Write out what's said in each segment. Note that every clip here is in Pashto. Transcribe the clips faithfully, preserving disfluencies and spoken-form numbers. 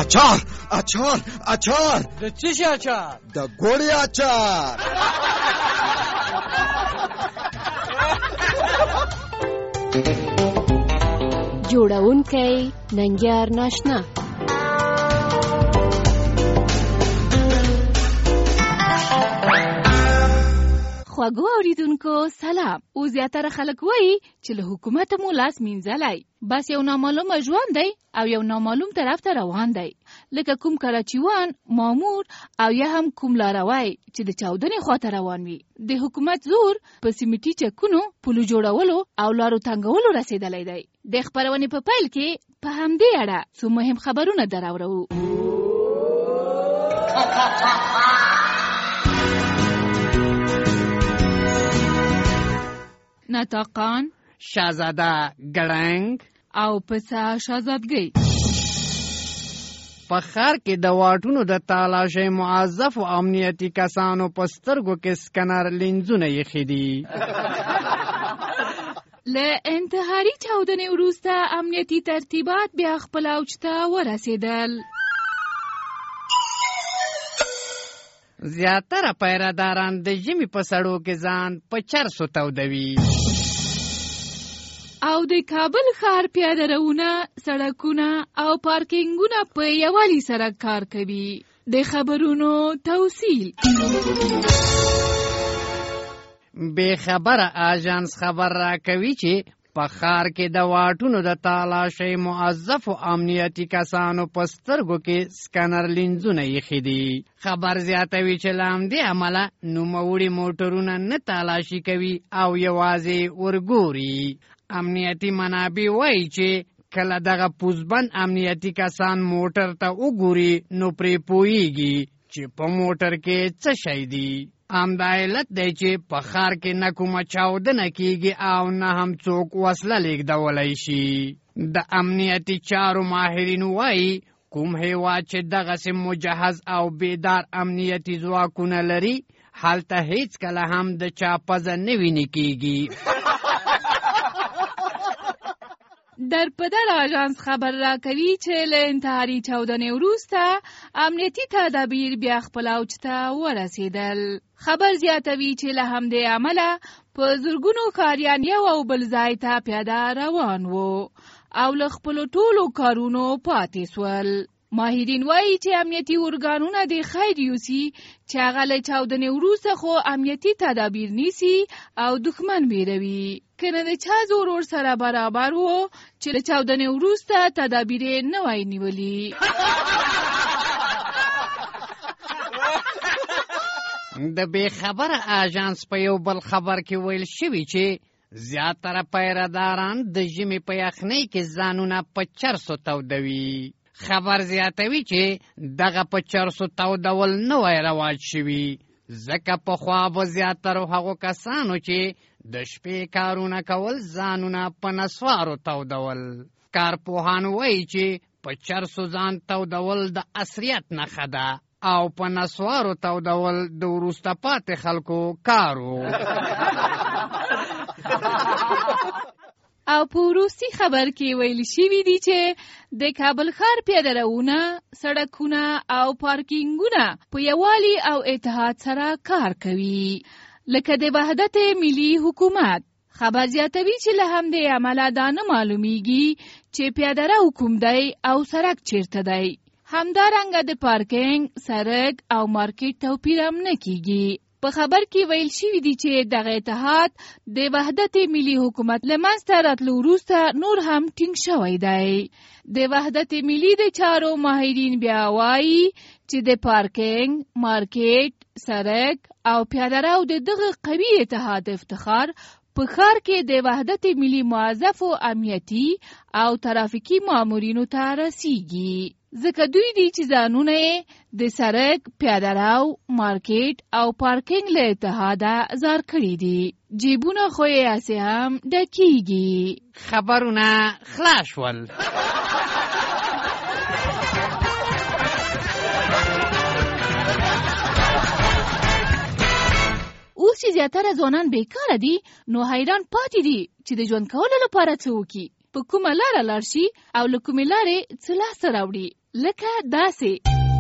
اچار اچار اچار. د څه شي اچار؟ د ګوړې اچار. جوړونکی ننګیار ناشنا. خواږه اوریدونکو سلام. او زیاتره خلک وایي چې له حکومت مو لاس مینځلی، بس یو نامعلومه ژوند دی او یو نامعلوم طرف ته روان دی، لکه کوم کراچیوان، مامور او یا هم کوم لاروی چې د چاودنې خواته روان وي. د حکومت زور په سیمټي چکونو، پلو جوړولو او لارو تنګولو رسیدلی دی. د خپرونې په پیل کې په همدې اړه څو مهم خبرونه دراوړو. نطاقان، شاهزاده ګړنګ او پسه شاهزادګۍ. په ښار کې د واټونو د تالاشۍ موظف او امنیتي کسانو په سترګو کې سکنر لینزونه ایښي دي. له انتحاري چاودنې وروسته امنیتي ترتیبات بیا خپل اوج ته ورسېدل. زیاتره پیرهداران د ژمي په سړو کې ځان په چرسو تودوي. او د کابل ښار پیاده روونه، سړکونه او پارکینګونه په یووالي سره کار کوي. د خبرونو توصیل. بې خبره آژانس خبر راکوي چې په ښار کې د واټونو د تالاشۍ موظفو امنیتي کسانو په سترګو کې سکنر لینزونه ایښي دي. خبر زیاتوي چې له همدې عمله نوموړي موټرونه نه تالاشي کوي او یوازې ورګوري. امنیتي منابع وایي چې کله دغه پوزبند امنیتي کسان موټر ته وګوري نو پرې پوهیږي چې په موټر کې څه شی دي. همدا علت دی چې په ښار کې نه کومه چاودنه کیږي او نه هم څوک وسله لیږدولی شي. د امنیتي چارو ماهرین وایي کوم هیواد چې دغسې مجهز او بیدار امنیتي ځواکونه لري هلته هیڅکله هم د چا پزه نه وینې کیږي. در پدر آژانس خبر راکوي چې له انتحاري چاودنې وروسته امنیتي تدابیر بیا خپل اوج ته ورسېدل. خبر زیاتوي چې له همدې عمله په زرګونو ښاریان یو او بل ځای ته پیاده روان وو او له خپلو ټولو کارونو پاتې سول. ماهرین وایي چې امنیتي ارګانونه د خیر یوسي چې هغه له چاودنې وروسته خو امنیتي تدابیر نیسي او دښمن بیروي، که نه د چا زور ور سره برابر وو چې له چاودنې وروسته تدابیر یې نه وای نیولي. د بې خبره آژانس په یو بل خبر کې ویل شوي چې زیاتره پیرهداران د ژمي په یخنۍ کې ځانونه په چرسو تودوي. خبر زیاتوي چې دغه په چرسو تودول نوی رواج شوي، ځکه پخوا به زیاترو هغو کسانو چې د شپې کارونه کول ځانونه په نسوارو تودول. کارپوهان وایي چې په چرسو ځان تودول د عصریت نښه ده او په نسوارو تودول د وروسته پاتې خلکو کارو. او په وروستي خبر کې ویل شوي دي چې د کابل ښار پیاده روونه، سړکونه او پارکینګونه په یووالي او اتحاد سره کار کوي، لکه د وحدت ملي حکومت. خبر زیاتوي چې له همدې عمله دا نه معلومیږي چې پیاده رو کوم دی او سړک چیرته دی. همدارنګه د پارکینګ، سړک او مارکیټ توپیر هم نه کیږي. په خبر کې ویل شوي دي چې دغه اتحاد د وحدت ملي حکومت له منځته راتلو وروسته نور هم ټینګ شوی دی. د وحدت ملي د چارو ماهرین بیا وایي چې د پارکینګ، مارکیټ، سړک او پیاده رو د دغه قوي اتحاد افتخار په ښار کې د وحدت ملي موظفو امنیتي او ترافیکي مامورینو ته رسیږي، ځکه دوی دي چې ځانونه یې د سړک، پیاده رو، مارکیټ او پارکینګ له اتحاده ځار کړي دي. جیبونه خو یې هسې هم ډکیږي. خبرونه خلاص شول. اوس چې زیاتره ځوانان بیکاره دي نو حیران پاتې دي چې د ژوند کولو لپاره څه وکړي، په کومه لاره لاړ شي او له کومې لارې څه لاسته راوړي. لکه داسې.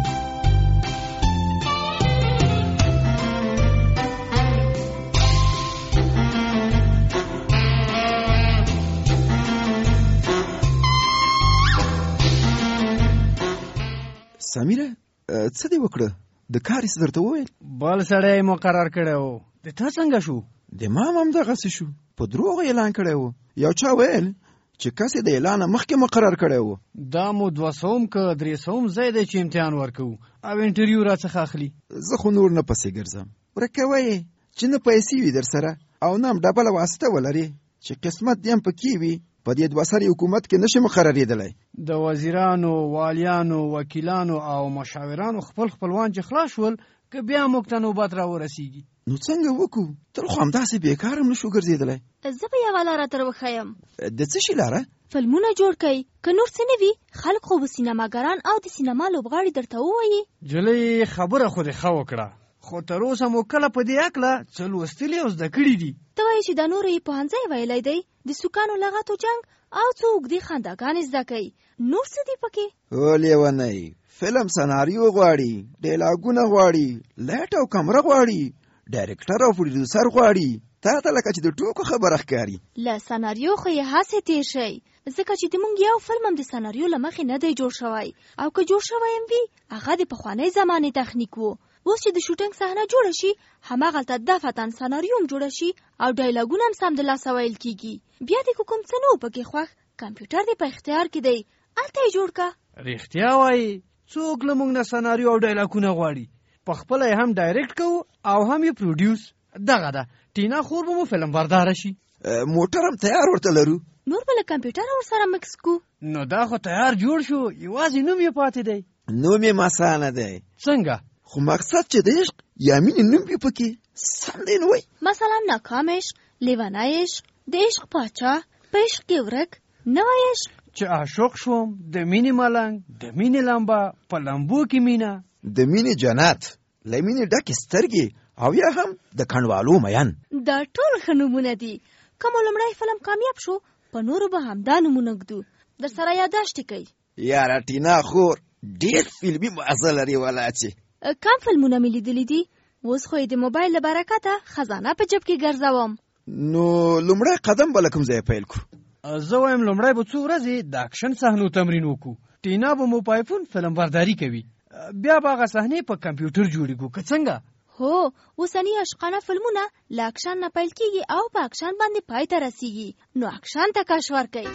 سمیره څه دی وکړه؟ د کار څه درته وویل؟ بل سړی مقرر کړی و. د تا څنګه شو؟ د ما هم همدغسې شو. په دروغ اعلان کړی و. یو چا ویل چې کس د اعلان مخکې مقرر کړی و. دا مو دوه سوم که درې سوم ځای دی چې امتحان ورکوو او انټرویو راڅخه اخلي. زه خو نور نه پسې ګرځم. ورکه وایې چې نه پیسې وي در سره او نه هم ډبله واسطه ولرې چې قسمت دې هم پکې وي، په دې دوه سري حکومت کې نشي مقررېدلی. د وزیرانو، والیانو، وکیلانو او مشاورانو خپل خپلوان چې خلاص شول که بیا موږ ته نوبت را ورسیږي. نو څنګه وکړو؟ تل خو همداسې بیکار هم نشو ګرځېدلی. زه به یوه لاره در وښیم. د څه شي لاره؟ فلمونه جوړ کئ. که نور څه نه وي خلک خو به سینماګران او د سینما لوبغاړي درته ووایي. جلۍ خبره خو دې ښه وکړه، خو تر اوسه مو کله په دې هکله څه لوستلي او زده کړي دي؟ ته وایې چې دا نورو یې پوهنځی ویلی دی، د سوکانو لغتو جنګ او څو اوږدې خنداګانې زده کوي. نور څه دي پکې؟ او لیونی فلم سناریو غواړي، ډیلاګونه غواړي، لایټ او کمره غواړي، ډایرکټر او پروډیوسر غواړي. تا ته لکه چې د ټوکو خبره ښکاري. له سناریو خو یې هسې تېر شئ، ځکه چې زموږ یو فلم هم د سناریو له مخې نه دی جوړ شوی، او که جوړ شوی هم وي هغه د پخوانۍ زمانې تخنیک و. اوس چې د شوټینګ صحنه جوړه شي هماغلته دفتن سناریو هم جوړه شي او ډایلاګونه هم سمدلاسه ویل کېږي. بیا دې که کوم څه نه و پکې خوښ، کمپیوټر دې په اختیار کې دی، هلته یې جوړ که. رښتیا وایي څوک له موږ نه سناریو او ډایلاګونه غواړي، په خپله یې هم ډایرکټ کوو او هم یې پروډیوس. دغه ده ټینا خور به مو فلم برداره شي. موټر هم تیار ورته لرو، نور به له کمپیوټر ورسره مکس کو. نو دا خو تیار جوړ شو، یوازې نوم یې پاتې دی. نوم یې مسانه دی. څنګه؟ خو مقصد چې د عشق یا مینې نوم یې پکې سم دی نو وایي. مثلا ناکام عشق، لیونی عشق، د عشق پاچا، په عشق کې ورک، نوی عشق. چې عاشق شوم، د مینې ملنګ، د مینې لمبه، په لمبو کې مینه، د مینې جنت، له مینې ډکې سترګې او یا هم د کڼوالو مین. دا ټول ښه نومونه دي. که مو لومړی فلم کامیاب شو په نورو به همدا نومونه ږدو. در سره یاداشت کوي. یاره ټینا خور ډېر فلمي مغزه لري ولا چې. کم فلمونه مې لیدلي دي، اوس خو یې د موبایل له برکته خزانه په جب کې ګرځوم. نو لومړی قدم به له کوم ځای پیل کړو؟ زه وایم لومړی به څو ورځې د اکشن صحنو تمرین وکړو. ټینا به مو په آیفون فلم برداري کوي، بیا به هغه صحنې په کمپیوټر جوړې کړو. که څنګه؟ هو، اوسني عشقانه فلمونه له اکشن نه پیل کېږي او په اکشن باندې پای ته رسیږي. نو اکشن ته کش ورکوي.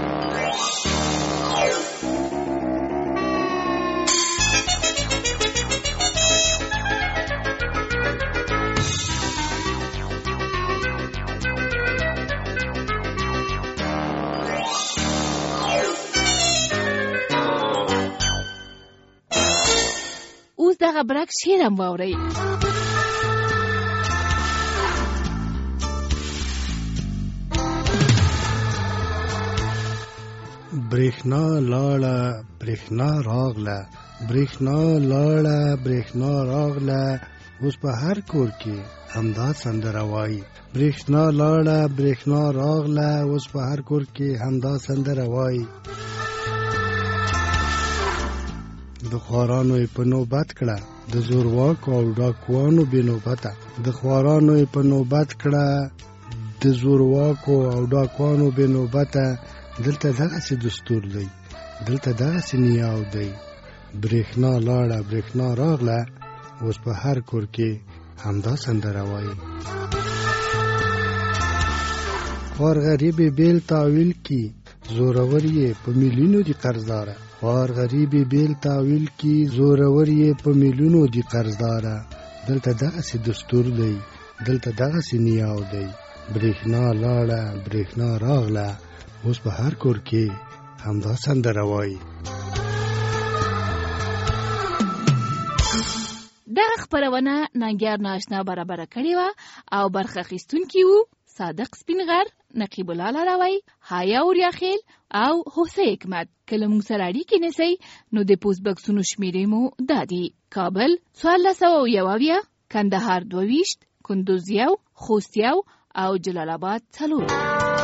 اوس دغه برک شعر هم واورئ. برېښنا لاړه برېښنا راغله، برېښنا لاړه برېښنا راغله، اوس په هر کور کې همدا سندره وایي. برېښنا لاړه برېښنا راغله، اوس په هر کور کې همدا سندره وایي. د خوارانو یې په نوبت کړه، د زورواکو او ډاکوانو بې نوبته. د خوارانو یې په نوبت کړه، د زورواکو او ډاکوانو بې نوبته. دلته دغسې دستور دی، دلته دغسې نیاو دی. برېښنا لاړه برېښنا راغله، اوس په هر کور کې همدا سندره وایي. خوار غریب بیل تاویل کی، زورور یې په میلیونو دی قرضداره. خوار غریب بیل تاویل کی، زورور یې په میلیونو دی قرضداره. دلته دغسې دستور دی، دلته دغسې نیاو دی. برېښنا لاړه برېښنا راغله، اوس په هر کور کې همدا سندره وایي. دغه خپرونه ننګیار ناشنا برابره کړې وه او برخه اخیستونکي وو صادق سپینغر، نقیب الله لاروی، حیا اوریاخیل او حسین حکمت. که له موږ سره اړیکې نیسئ نو د پوسټ بکسونو شمېرې مو دا دي: کابل څوارلس سوه یو اویا، کندهار دوه ویشت، کندوز یو، خوست یو او جلال آباد څلور.